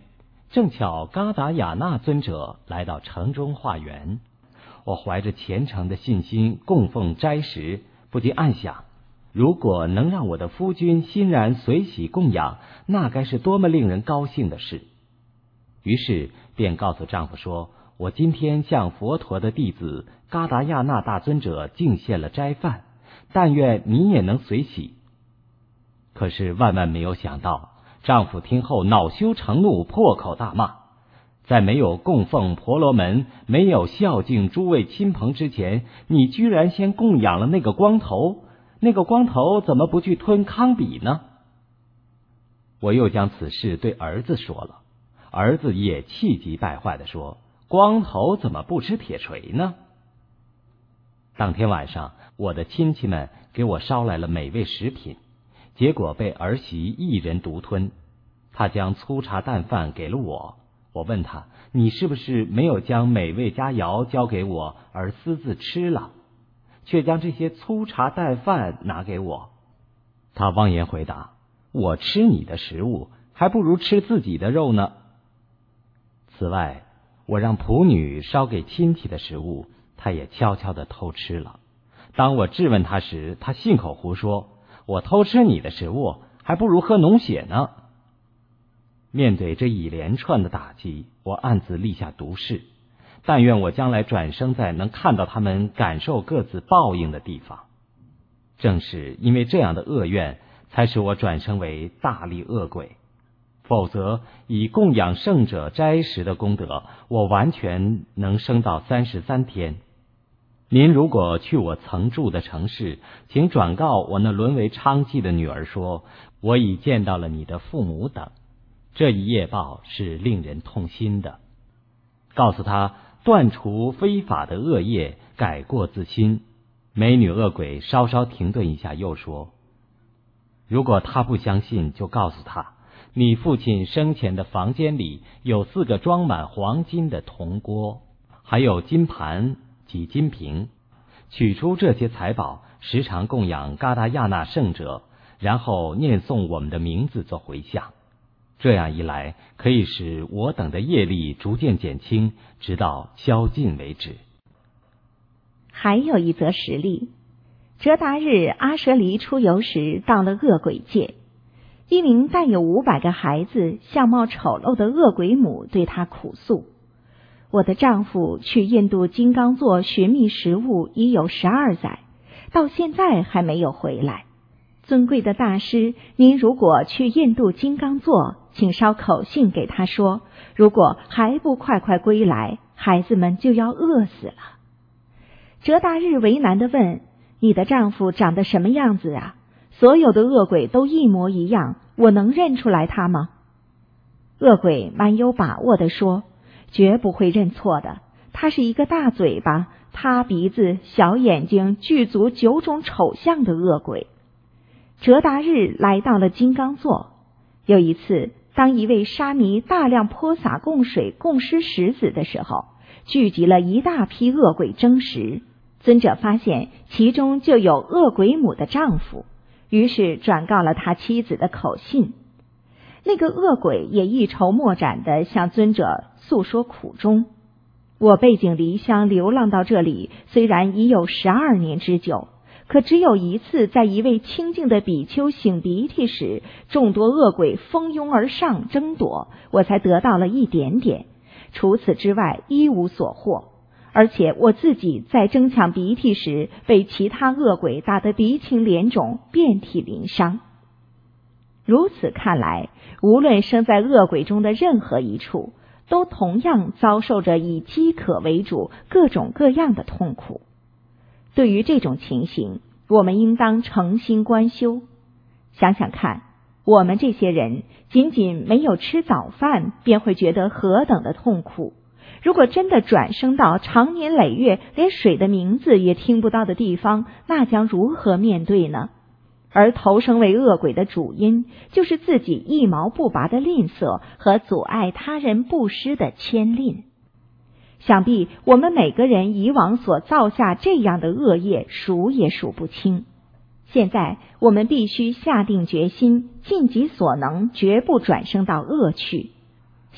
正巧嘎达雅那尊者来到城中化缘，我怀着虔诚的信心供奉斋食，不禁暗想，如果能让我的夫君欣然随喜供养，那该是多么令人高兴的事。于是便告诉丈夫说，我今天向佛陀的弟子嘎达亚那大尊者敬献了斋饭，但愿你也能随喜。可是万万没有想到，丈夫听后恼羞成怒，破口大骂，在没有供奉婆罗门，没有孝敬诸位亲朋之前，你居然先供养了那个光头，那个光头怎么不去吞糠比呢？我又将此事对儿子说了，儿子也气急败坏地说，光头怎么不吃铁锤呢？当天晚上，我的亲戚们给我捎来了美味食品，结果被儿媳一人独吞。她将粗茶淡饭给了我，我问她，你是不是没有将美味佳肴交给我而私自吃了，却将这些粗茶淡饭拿给我？她妄言回答，我吃你的食物，还不如吃自己的肉呢。此外，我让仆女烧给亲戚的食物，她也悄悄地偷吃了。当我质问她时，她信口胡说，我偷吃你的食物，还不如喝脓血呢。面对这一连串的打击，我暗自立下毒誓，但愿我将来转生在能看到他们感受各自报应的地方。正是因为这样的恶愿，才使我转生为大力恶鬼，否则以供养圣者斋食的功德，我完全能升到三十三天。您如果去我曾住的城市，请转告我那沦为娼妓的女儿说，我已见到了你的父母等，这一业报是令人痛心的。告诉他断除非法的恶业，改过自新。美女恶鬼稍稍停顿一下，又说，如果他不相信，就告诉他，你父亲生前的房间里有四个装满黄金的铜锅，还有金盘及金瓶，取出这些财宝，时常供养嘎达亚那圣者，然后念诵我们的名字做回向。这样一来，可以使我等的业力逐渐减轻，直到消尽为止。 还有一则实例，哲达日阿舍离出游时到了恶鬼界，一名带有五百个孩子、相貌丑陋的恶鬼母对他苦诉，我的丈夫去印度金刚座寻觅食物已有十二载，到现在还没有回来。尊贵的大师，您如果去印度金刚座，请捎口信给他说，如果还不快快归来，孩子们就要饿死了。哲达日为难地问，你的丈夫长得什么样子啊？所有的恶鬼都一模一样，我能认出来他吗？恶鬼蛮有把握地说，绝不会认错的，他是一个大嘴巴、塌鼻子、小眼睛、具足九种丑相的恶鬼。哲达日来到了金刚座，有一次，当一位沙弥大量泼洒供水供施食子的时候，聚集了一大批恶鬼争食。尊者发现其中就有恶鬼母的丈夫，于是转告了他妻子的口信。那个恶鬼也一筹莫展地向尊者诉说苦衷。我背井离乡流浪到这里，虽然已有十二年之久，可只有一次在一位清净的比丘擤鼻涕时，众多恶鬼蜂拥而上争夺，我才得到了一点点，除此之外一无所获。而且我自己在争抢鼻涕时，被其他恶鬼打得鼻青脸肿，遍体鳞伤。如此看来，无论生在恶鬼中的任何一处，都同样遭受着以饥渴为主各种各样的痛苦。对于这种情形，我们应当诚心观修。想想看，我们这些人仅仅没有吃早饭，便会觉得何等的痛苦。如果真的转生到长年累月连水的名字也听不到的地方，那将如何面对呢？而投生为恶鬼的主因，就是自己一毛不拔的吝啬和阻碍他人布施的牵吝。想必我们每个人以往所造下这样的恶业，数也数不清。现在我们必须下定决心，尽己所能，绝不转生到恶趣。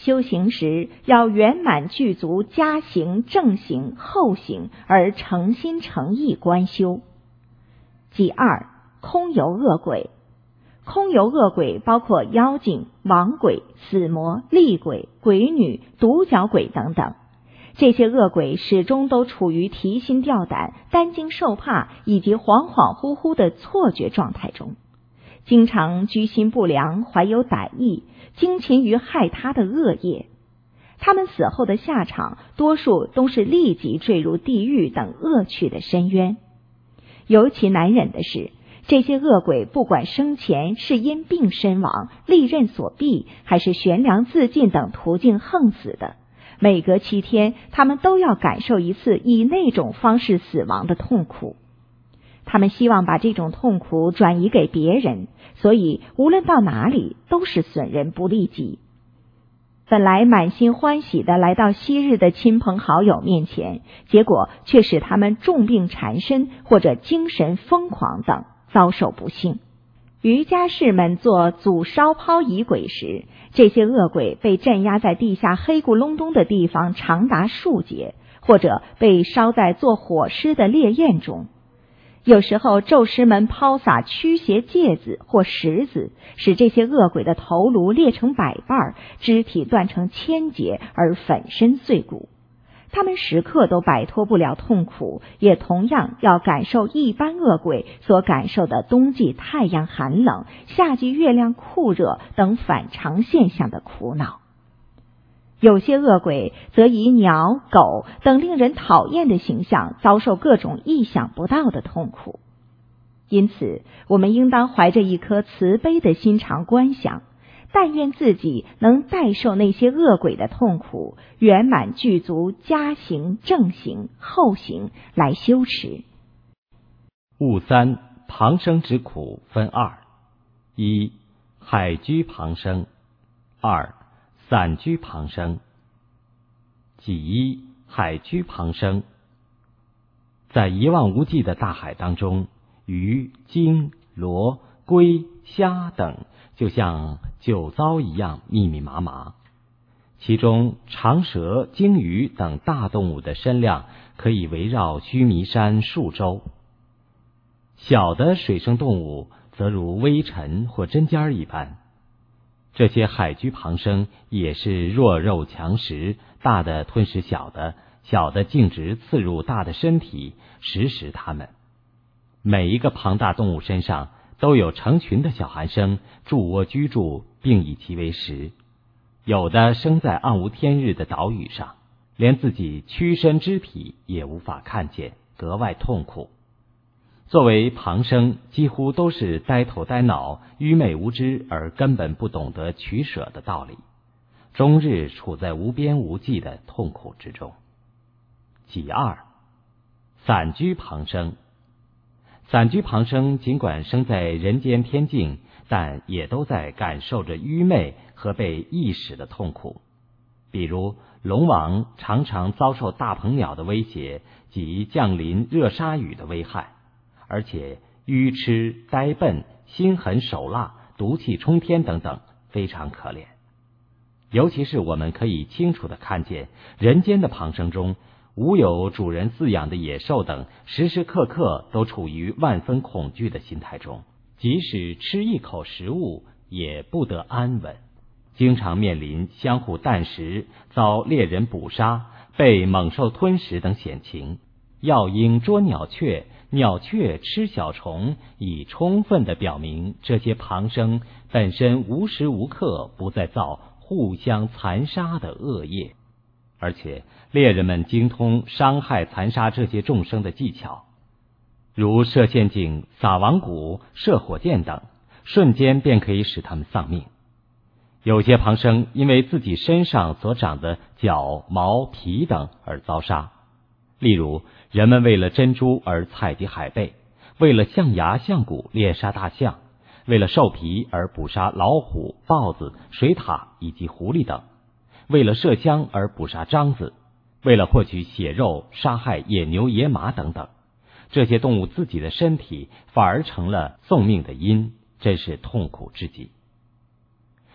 修行时要圆满具足加行、正行、后行，而诚心诚意观修。即二，空游恶鬼。空游恶鬼包括妖精、亡鬼、死魔、厉鬼、鬼女、独角鬼等等。这些恶鬼始终都处于提心吊胆、担惊受怕以及恍恍惚惚的错觉状态中，经常居心不良，怀有歹意，精勤于害他的恶业。他们死后的下场多数都是立即坠入地狱等恶趣的深渊。尤其难忍的是，这些恶鬼不管生前是因病身亡、利刃所毙，还是悬梁自尽等途径横死的，每隔七天他们都要感受一次以那种方式死亡的痛苦。他们希望把这种痛苦转移给别人，所以无论到哪里都是损人不利己。本来满心欢喜的来到昔日的亲朋好友面前，结果却使他们重病缠身或者精神疯狂等，遭受不幸。瑜伽士们做祖烧抛仪轨时，这些恶鬼被镇压在地下黑咕隆咚的地方长达数节，或者被烧在做火尸的烈焰中。有时候咒师们抛洒驱邪芥子或石子，使这些恶鬼的头颅裂成百瓣，肢体断成千节而粉身碎骨。他们时刻都摆脱不了痛苦，也同样要感受一般恶鬼所感受的冬季太阳寒冷、夏季月亮酷热等反常现象的苦恼。有些恶鬼则以鸟、狗等令人讨厌的形象遭受各种意想不到的痛苦。因此，我们应当怀着一颗慈悲的心肠观想，但愿自己能代受那些恶鬼的痛苦，圆满具足加行、正行、后行来修持。 物三，旁生之苦分二：一、海居旁生；二、散居旁生。即一，海居旁生。在一望无际的大海当中，鱼、鲸、螺、龟、虾等就像酒糟一样密密麻麻，其中长蛇、鲸鱼等大动物的身量可以围绕须弥山数周，小的水生动物则如微尘或针尖一般。这些海居旁生也是弱肉强食，大的吞食小的，小的径直刺入大的身体，食食它们。每一个庞大动物身上都有成群的小寒生筑窝居住，并以其为食。有的生在暗无天日的岛屿上，连自己躯身肢体也无法看见，格外痛苦。作为旁生，几乎都是呆头呆脑、愚昧无知，而根本不懂得取舍的道理，终日处在无边无际的痛苦之中。其二，散居旁生。散居旁生尽管生在人间天境，但也都在感受着愚昧和被意识的痛苦。比如龙王常常遭受大鹏鸟的威胁及降临热沙雨的危害，而且愚痴、呆笨、心狠手辣、毒气冲天等等，非常可怜。尤其是我们可以清楚地看见，人间的旁生中，无有主人饲养的野兽等，时时刻刻都处于万分恐惧的心态中，即使吃一口食物也不得安稳，经常面临相互啖食、遭猎人捕杀、被猛兽吞食等险情。药鹰捉鸟雀，鸟雀吃小虫，以充分地表明这些旁生本身无时无刻不在造互相残杀的恶业，而且猎人们精通伤害残杀这些众生的技巧，如设陷阱、撒网蛊、射火箭等，瞬间便可以使他们丧命。有些旁生因为自己身上所长的角、毛、皮等而遭杀，例如人们为了珍珠而采集海贝，为了象牙象骨猎杀大象，为了兽皮而捕杀老虎、豹子、水獭以及狐狸等，为了麝香而捕杀獐子，为了获取血肉杀害野牛野马等等。这些动物自己的身体反而成了送命的因，真是痛苦至极。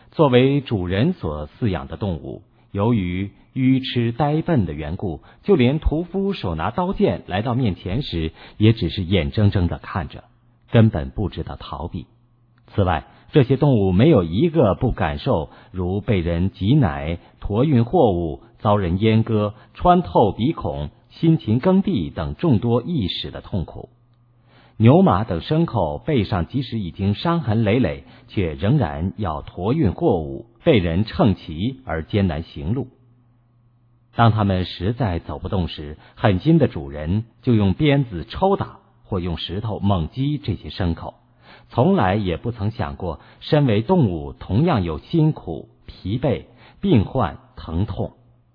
作为主人所饲养的动物，由于愚痴呆笨的缘故，就连屠夫手拿刀剑来到面前时，也只是眼睁睁地看着，根本不知道逃避。此外，这些动物没有一个不感受如被人挤奶、驮运货物、遭人阉割、穿透鼻孔、辛勤耕地等众多易始的痛苦。牛马等牲口背上即使已经伤痕累累，却仍然要驮运货物，被人乘骑而艰难行路。当他们实在走不动时，狠心的主人就用鞭子抽打或用石头猛击这些牲口，从来也不曾想过身为动物同样有辛苦、疲惫、病患、疼痛。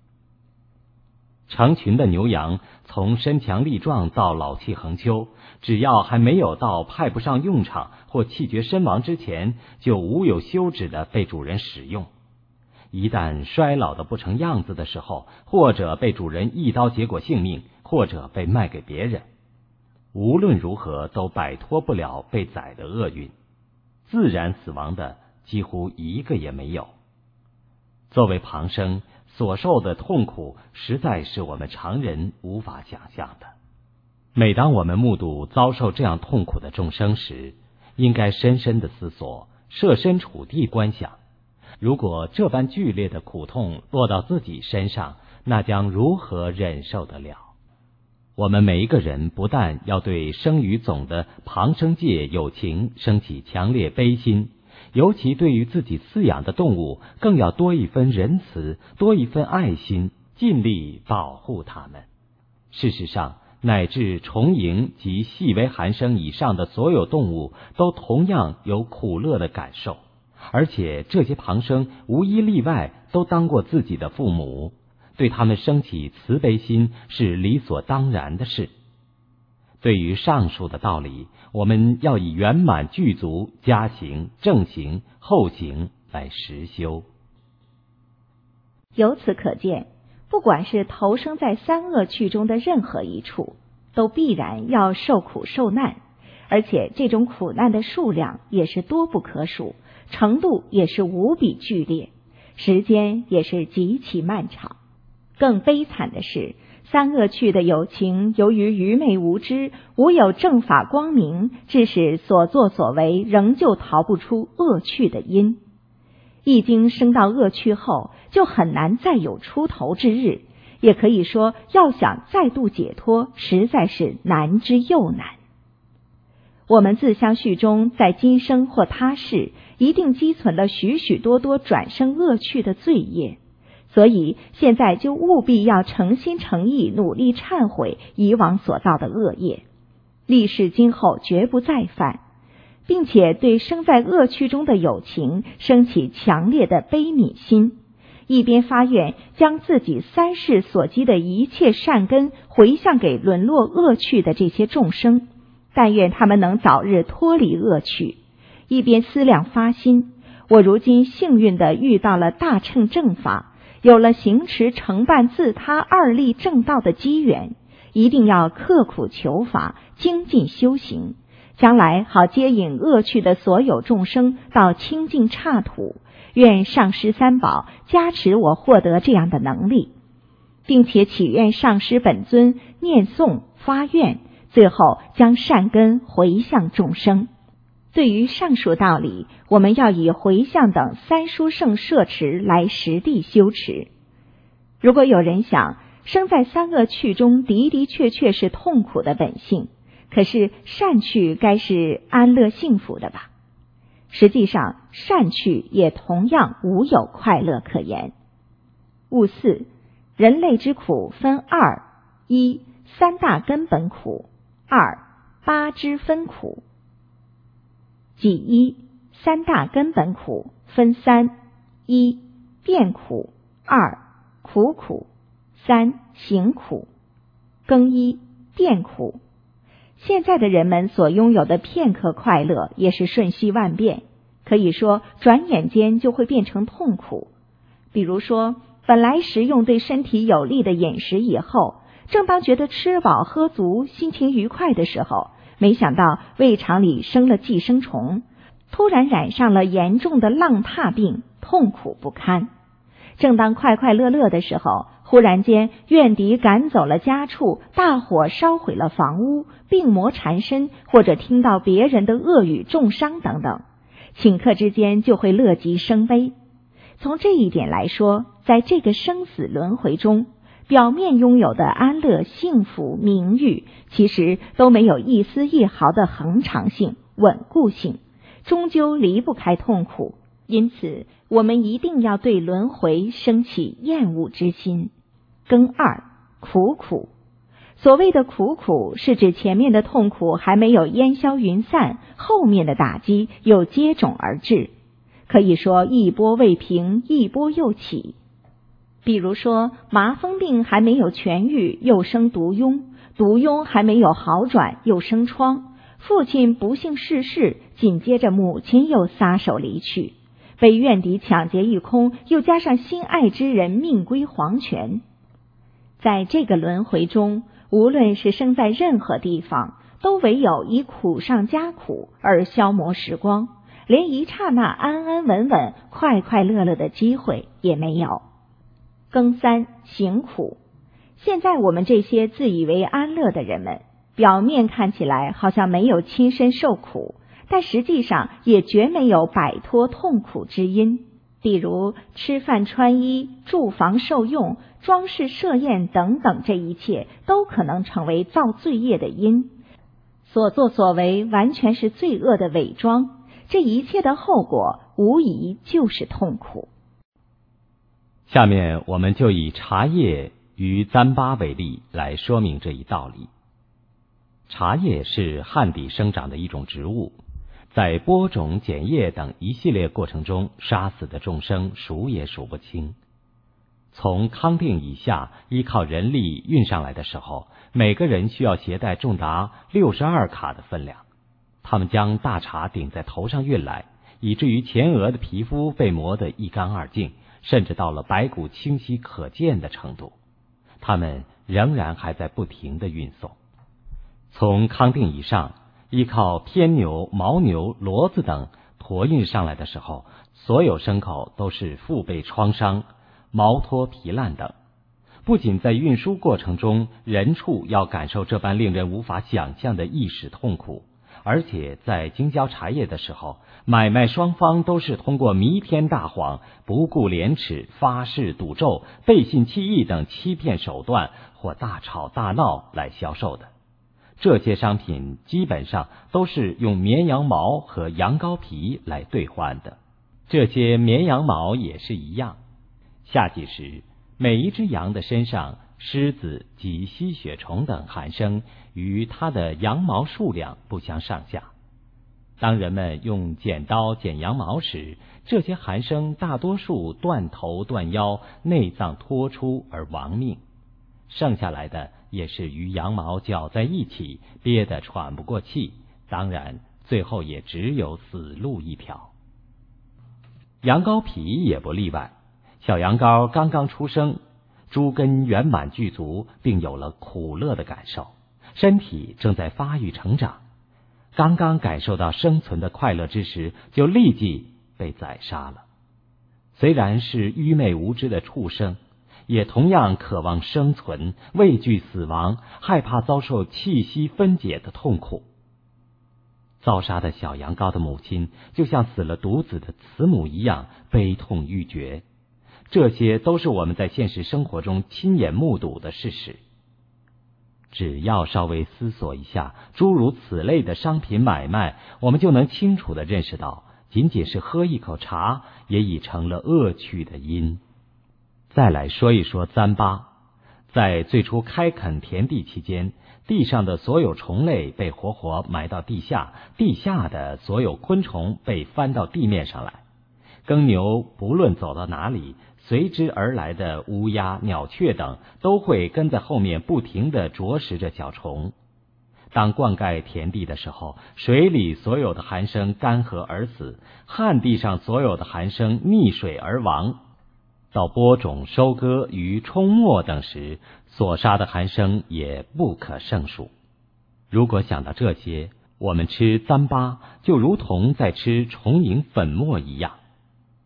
成群的牛羊从身强力壮到老气横秋，只要还没有到派不上用场或气绝身亡之前，就无有休止的被主人使用。一旦衰老的不成样子的时候，或者被主人一刀结果性命，或者被卖给别人，无论如何都摆脱不了被宰的厄运，自然死亡的几乎一个也没有。作为旁生，所受的痛苦实在是我们常人无法想象的。每当我们目睹遭受这样痛苦的众生时，应该深深的思索，设身处地观想，如果这般剧烈的苦痛落到自己身上，那将如何忍受得了？我们每一个人不但要对生与种的旁生界有情升起强烈悲心，尤其对于自己饲养的动物，更要多一分仁慈，多一分爱心，尽力保护它们。事实上，乃至虫蝇及细微寒生以上的所有动物，都同样有苦乐的感受，而且这些旁生无一例外都当过自己的父母，对他们升起慈悲心是理所当然的事。对于上述的道理，我们要以圆满具足加行、正行、后行来实修。 由此可见，不管是投生在三恶趣中的任何一处，都必然要受苦受难，而且这种苦难的数量也是多不可数，程度也是无比剧烈，时间也是极其漫长。更悲惨的是，三恶趣的有情由于愚昧无知，无有正法光明，致使所作所为仍旧逃不出恶趣的因。一经升到恶趣后，就很难再有出头之日，也可以说要想再度解脱，实在是难之又难。我们自相续中，在今生或他世，一定积存了许许多多转生恶趣的罪业，所以现在就务必要诚心诚意努力忏悔以往所造的恶业，立誓今后绝不再犯，并且对生在恶趣中的有情升起强烈的悲悯心，一边发愿将自己三世所积的一切善根回向给沦落恶趣的这些众生，但愿他们能早日脱离恶趣，一边思量发心，我如今幸运地遇到了大乘正法，有了行持承办自他二利正道的机缘，一定要刻苦求法，精进修行，将来好接引恶趣的所有众生到清净刹土。愿上师三宝加持我获得这样的能力，并且祈愿上师本尊念诵发愿，最后将善根回向众生。对于上述道理，我们要以回向等三殊胜摄持来实地修持。如果有人想，生在三恶趣中的的确确是痛苦的本性，可是善趣该是安乐幸福的吧？实际上，善趣也同样无有快乐可言。悟四，人类之苦分二：一、三大根本苦；二、八支分苦。即一，三大根本苦分三：一、变苦；二、苦苦；三、行苦。更一，变苦。现在的人们所拥有的片刻快乐也是瞬息万变，可以说转眼间就会变成痛苦。比如说，本来食用对身体有利的饮食以后，正当觉得吃饱喝足心情愉快的时候，没想到胃肠里生了寄生虫，突然染上了严重的浪榻病， 痛苦不堪。正当快快乐乐的时候，忽然间怨敌赶走了家畜，大火烧毁了房屋，病魔缠身，或者听到别人的恶语重伤等等，顷刻之间就会乐极生悲。从这一点来说，在这个生死轮回中，表面拥有的安乐、幸福、名誉，其实都没有一丝一毫的恒常性、稳固性，终究离不开痛苦。因此，我们一定要对轮回生起厌恶之心。庚二，苦苦。所谓的苦苦，是指前面的痛苦还没有烟消云散，后面的打击又接踵而至，可以说一波未平，一波又起。比如说，麻风病还没有痊愈，又生毒痈；毒痈还没有好转，又生疮；父亲不幸逝世，紧接着母亲又撒手离去，被怨敌抢劫一空，又加上心爱之人命归黄泉。在这个轮回中，无论是生在任何地方，都唯有以苦上加苦而消磨时光，连一刹那安安稳稳、快快乐乐的机会也没有。庚三，行苦。现在我们这些自以为安乐的人们，表面看起来好像没有亲身受苦，但实际上也绝没有摆脱痛苦之因。比如吃饭穿衣、住房受用、装饰设宴等等，这一切都可能成为造罪业的因。所作所为完全是罪恶的伪装，这一切的后果无疑就是痛苦。 下面我们就以茶叶与糌粑为例来说明这一道理。茶叶是旱地生长的一种植物，在播种、剪叶等一系列过程中，杀死的众生数也数不清。从康定以下依靠人力运上来的时候，每个人需要携带重达六十二卡的分量。他们将大茶顶在头上运来，以至于前额的皮肤被磨得一干二净，甚至到了白骨清晰可见的程度。他们仍然还在不停地运送。从康定以上依靠偏牛、牦牛、骡子等驮运上来的时候，所有牲口都是腹背创伤、毛脱皮烂等。不仅在运输过程中，人畜要感受这般令人无法想象的意识痛苦，而且在经交茶叶的时候，买卖双方都是通过弥天大谎、不顾廉耻、发誓赌咒、背信弃义等欺骗手段，或大吵大闹来销售的。这些商品基本上都是用绵羊毛和羊羔皮来兑换的。这些绵羊毛也是一样，夏季时，每一只羊的身上虱子及吸血虫等寒生与它的羊毛数量不相上下。当人们用剪刀剪羊毛时，这些寒生大多数断头断腰，内脏脱出而亡命，剩下来的也是与羊毛搅在一起，憋得喘不过气，当然最后也只有死路一条。羊羔皮也不例外，小羊羔刚刚出生，猪根圆满具足，并有了苦乐的感受，身体正在发育成长，刚刚感受到生存的快乐之时，就立即被宰杀了。虽然是愚昧无知的畜生，也同样渴望生存，畏惧死亡，害怕遭受气息分解的痛苦。遭杀的小羊羔的母亲就像死了独子的慈母一样，悲痛欲绝。这些都是我们在现实生活中亲眼目睹的事实。只要稍微思索一下诸如此类的商品买卖，我们就能清楚地认识到，仅仅是喝一口茶也已成了恶趣的因。再来说一说糌粑。在最初开垦田地期间，地上的所有虫类被活活埋到地下，地下的所有昆虫被翻到地面上来。耕牛不论走到哪里，随之而来的乌鸦、鸟雀等都会跟在后面不停地啄食着小虫。当灌溉田地的时候，水里所有的寒生干涸而死，旱地上所有的寒生溺水而亡。到播种、收割与冲没等时，所杀的寒生也不可胜数。如果想到这些，我们吃糌粑就如同在吃虫蝇粉末一样。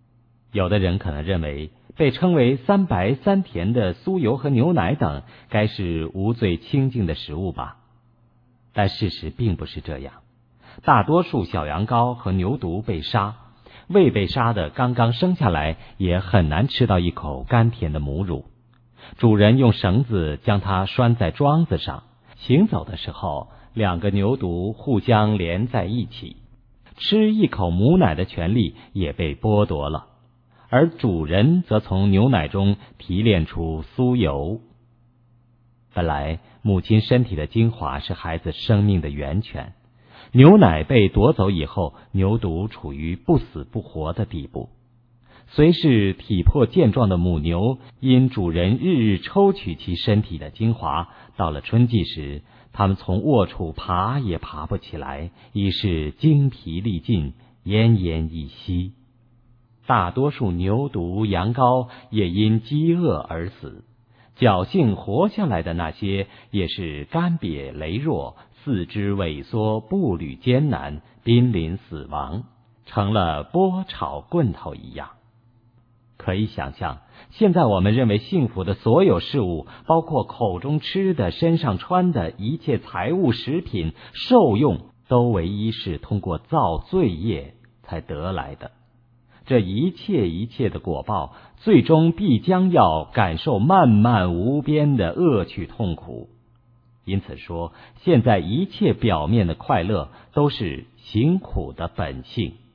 有的人可能认为，被称为三白三甜的酥油和牛奶等，该是无罪清净的食物吧？但事实并不是这样。大多数小羊羔和牛犊被杀，未被杀的刚刚生下来，也很难吃到一口甘甜的母乳。主人用绳子将它拴在桩子上，行走的时候，两个牛犊互相连在一起，吃一口母奶的权利也被剥夺了，而主人则从牛奶中提炼出酥油。本来母亲身体的精华是孩子生命的源泉，牛奶被夺走以后，牛犊处于不死不活的地步。虽是体魄健壮的母牛，因主人日日抽取其身体的精华，到了春季时，它们从卧处爬也爬不起来，已是精疲力尽，奄奄一息。大多数牛犊、羊羔也因饥饿而死，侥幸活下来的那些，也是干瘪羸弱，四肢萎缩，步履艰难，濒临死亡，成了剥炒棍头一样。可以想象，现在我们认为幸福的所有事物，包括口中吃的、身上穿的一切财物、食品、受用，都唯一是通过造罪业才得来的。这一切一切的果报，最终必将要感受漫漫无边的恶趣痛苦。因此说，现在一切表面的快乐，都是行苦的本性。